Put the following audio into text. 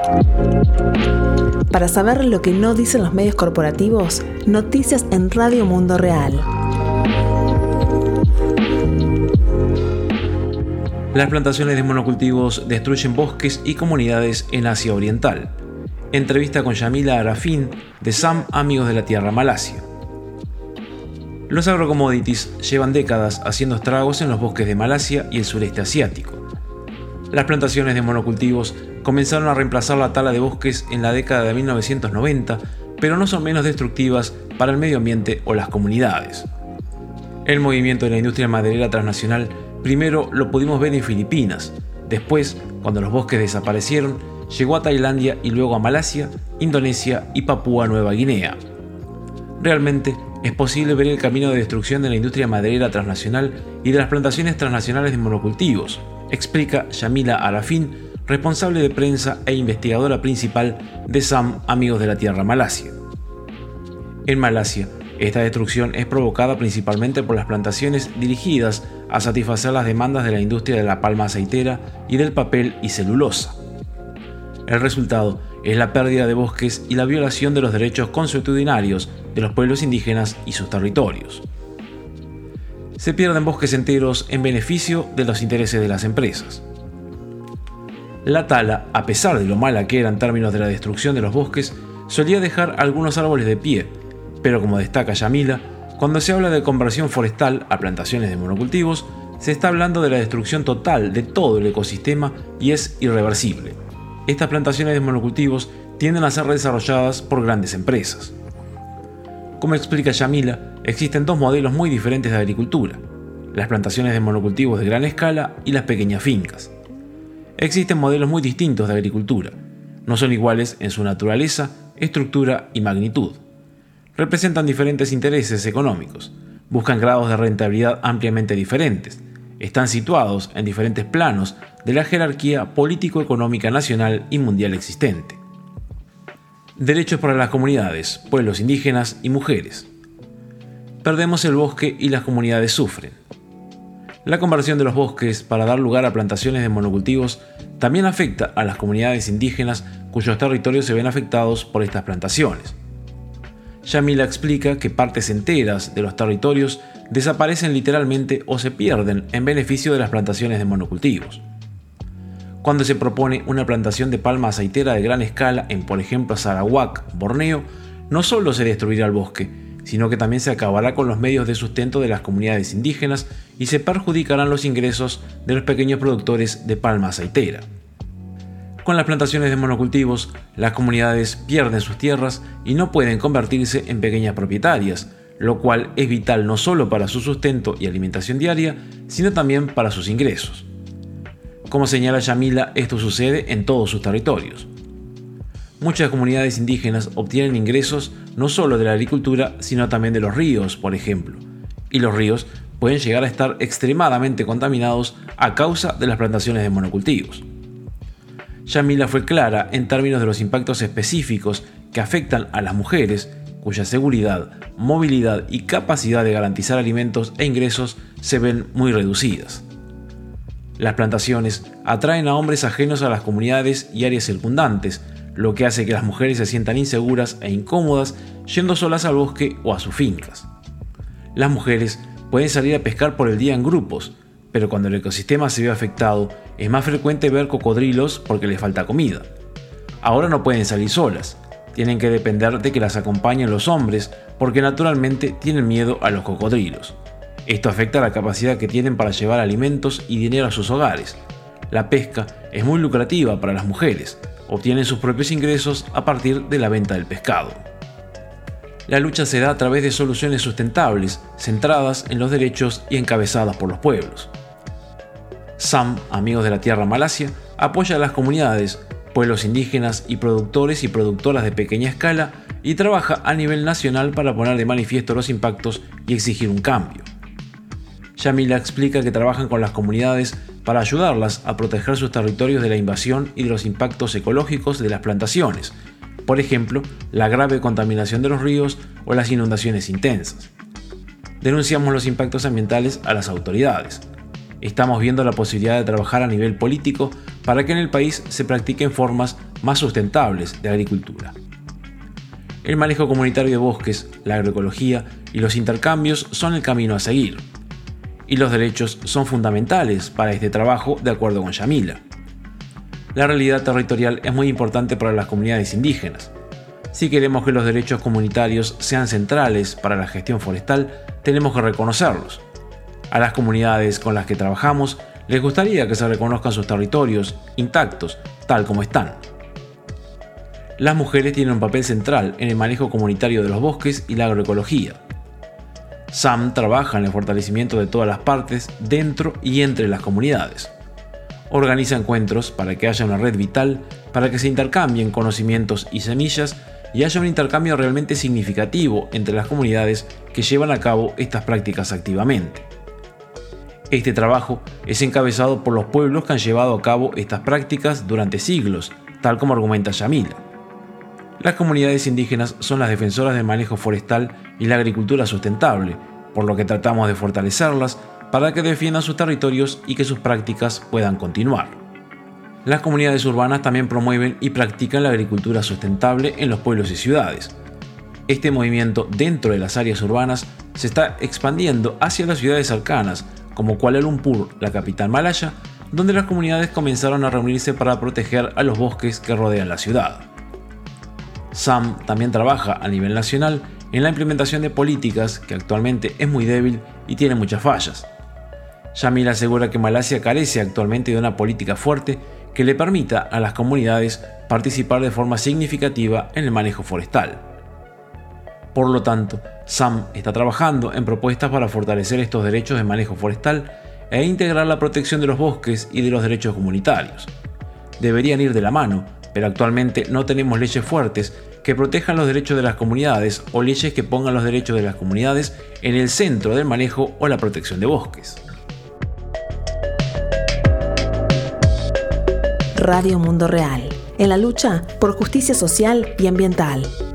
Para saber lo que no dicen los medios corporativos, noticias en Radio Mundo Real. Las plantaciones de monocultivos destruyen bosques y comunidades en Asia Oriental. Entrevista con Yamila Arafin de SAM Amigos de la Tierra Malasia. Los agrocommodities llevan décadas haciendo estragos en los bosques de Malasia y el sureste asiático. Las plantaciones de monocultivos comenzaron a reemplazar la tala de bosques en la década de 1990, pero no son menos destructivas para el medio ambiente o las comunidades. El movimiento de la industria maderera transnacional primero lo pudimos ver en Filipinas, después, cuando los bosques desaparecieron, llegó a Tailandia y luego a Malasia, Indonesia y Papúa Nueva Guinea. Realmente es posible ver el camino de destrucción de la industria maderera transnacional y de las plantaciones transnacionales de monocultivos, explica Yamila Arafin, responsable de prensa e investigadora principal de SAM Amigos de la Tierra Malasia. En Malasia, esta destrucción es provocada principalmente por las plantaciones dirigidas a satisfacer las demandas de la industria de la palma aceitera y del papel y celulosa. El resultado es la pérdida de bosques y la violación de los derechos consuetudinarios de los pueblos indígenas y sus territorios. Se pierden bosques enteros en beneficio de los intereses de las empresas. La tala, a pesar de lo mala que era en términos de la destrucción de los bosques, solía dejar algunos árboles de pie, pero como destaca Yamila, cuando se habla de conversión forestal a plantaciones de monocultivos, se está hablando de la destrucción total de todo el ecosistema y es irreversible. Estas plantaciones de monocultivos tienden a ser desarrolladas por grandes empresas. Como explica Yamila, existen dos modelos muy diferentes de agricultura: las plantaciones de monocultivos de gran escala y las pequeñas fincas. Existen modelos muy distintos de agricultura, no son iguales en su naturaleza, estructura y magnitud. Representan diferentes intereses económicos, buscan grados de rentabilidad ampliamente diferentes, están situados en diferentes planos de la jerarquía político-económica nacional y mundial existente. Derechos para las comunidades, pueblos indígenas y mujeres. Perdemos el bosque y las comunidades sufren. La conversión de los bosques para dar lugar a plantaciones de monocultivos también afecta a las comunidades indígenas cuyos territorios se ven afectados por estas plantaciones. Yamila explica que partes enteras de los territorios desaparecen literalmente o se pierden en beneficio de las plantaciones de monocultivos. Cuando se propone una plantación de palma aceitera de gran escala en, por ejemplo, Sarawak, Borneo, no solo se destruirá el bosque, sino que también se acabará con los medios de sustento de las comunidades indígenas y se perjudicarán los ingresos de los pequeños productores de palma aceitera. Con las plantaciones de monocultivos, las comunidades pierden sus tierras y no pueden convertirse en pequeñas propietarias, lo cual es vital no solo para su sustento y alimentación diaria, sino también para sus ingresos. Como señala Yamila, esto sucede en todos sus territorios. Muchas comunidades indígenas obtienen ingresos no solo de la agricultura, sino también de los ríos, por ejemplo. Y los ríos pueden llegar a estar extremadamente contaminados a causa de las plantaciones de monocultivos. Yamila fue clara en términos de los impactos específicos que afectan a las mujeres, cuya seguridad, movilidad y capacidad de garantizar alimentos e ingresos se ven muy reducidas. Las plantaciones atraen a hombres ajenos a las comunidades y áreas circundantes, lo que hace que las mujeres se sientan inseguras e incómodas yendo solas al bosque o a sus fincas. Las mujeres pueden salir a pescar por el día en grupos, pero cuando el ecosistema se ve afectado, es más frecuente ver cocodrilos porque les falta comida. Ahora no pueden salir solas, tienen que depender de que las acompañen los hombres porque naturalmente tienen miedo a los cocodrilos. Esto afecta la capacidad que tienen para llevar alimentos y dinero a sus hogares. La pesca es muy lucrativa para las mujeres, obtienen sus propios ingresos a partir de la venta del pescado. La lucha se da a través de soluciones sustentables, centradas en los derechos y encabezadas por los pueblos. SAM, Amigos de la Tierra Malasia, apoya a las comunidades, pueblos indígenas y productores y productoras de pequeña escala y trabaja a nivel nacional para poner de manifiesto los impactos y exigir un cambio. Yamila explica que trabajan con las comunidades para ayudarlas a proteger sus territorios de la invasión y de los impactos ecológicos de las plantaciones, por ejemplo, la grave contaminación de los ríos o las inundaciones intensas. Denunciamos los impactos ambientales a las autoridades. Estamos viendo la posibilidad de trabajar a nivel político para que en el país se practiquen formas más sustentables de agricultura. El manejo comunitario de bosques, la agroecología y los intercambios son el camino a seguir. Y los derechos son fundamentales para este trabajo, de acuerdo con Yamila. La realidad territorial es muy importante para las comunidades indígenas. Si queremos que los derechos comunitarios sean centrales para la gestión forestal, tenemos que reconocerlos. A las comunidades con las que trabajamos les gustaría que se reconozcan sus territorios intactos, tal como están. Las mujeres tienen un papel central en el manejo comunitario de los bosques y la agroecología. Sam trabaja en el fortalecimiento de todas las partes dentro y entre las comunidades. Organiza encuentros para que haya una red vital, para que se intercambien conocimientos y semillas y haya un intercambio realmente significativo entre las comunidades que llevan a cabo estas prácticas activamente. Este trabajo es encabezado por los pueblos que han llevado a cabo estas prácticas durante siglos, tal como argumenta Yamila. Las comunidades indígenas son las defensoras del manejo forestal y la agricultura sustentable, por lo que tratamos de fortalecerlas para que defiendan sus territorios y que sus prácticas puedan continuar. Las comunidades urbanas también promueven y practican la agricultura sustentable en los pueblos y ciudades. Este movimiento dentro de las áreas urbanas se está expandiendo hacia las ciudades cercanas, como Kuala Lumpur, la capital malaya, donde las comunidades comenzaron a reunirse para proteger a los bosques que rodean la ciudad. Sam también trabaja a nivel nacional en la implementación de políticas que actualmente es muy débil y tiene muchas fallas. Yamila asegura que Malasia carece actualmente de una política fuerte que le permita a las comunidades participar de forma significativa en el manejo forestal. Por lo tanto, Sam está trabajando en propuestas para fortalecer estos derechos de manejo forestal e integrar la protección de los bosques y de los derechos comunitarios. Deberían ir de la mano, pero actualmente no tenemos leyes fuertes que protejan los derechos de las comunidades o leyes que pongan los derechos de las comunidades en el centro del manejo o la protección de bosques. Radio Mundo Real, en la lucha por justicia social y ambiental.